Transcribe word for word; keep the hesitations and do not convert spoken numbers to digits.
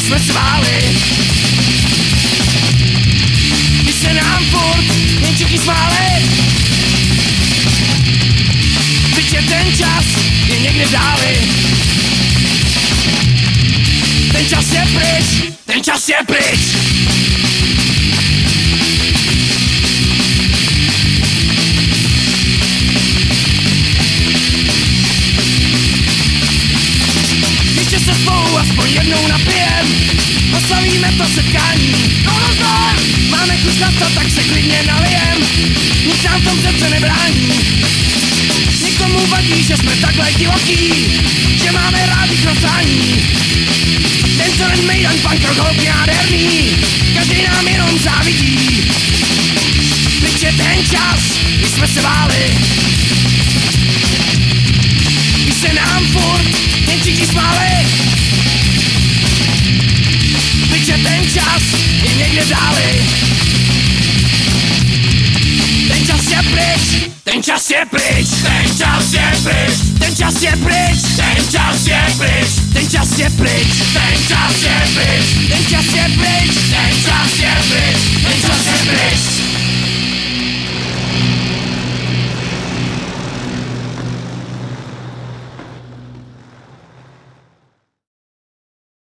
jsme se báli, když se nám furt jen všichni smáli. Byť je ten čas, je někde dáli. Ten čas je pryč, ten čas je pryč. Ještě se spolu aspoň jednou napijem, oslavíme to setkání. No, no, no. Máme kus na to, tak se klidně nalijem, nic nám v tom přece nebrání. Někomu vadí, že jsme takhle divoký, že máme rádi krocání. Ten co len mejdan, punk rock, nádherný, každý nám jenom závidí. Byť je ten čas, když jsme se báli, když se nám furt jen všichni smáli. Byť je ten čas, je někde dáli. Ten čas je pryč, ten čas je pryč, ten čas je pryč, ten čas je pryč, ten čas je pryč, ten čas je pryč, ten čas je pryč, ten čas je pryč.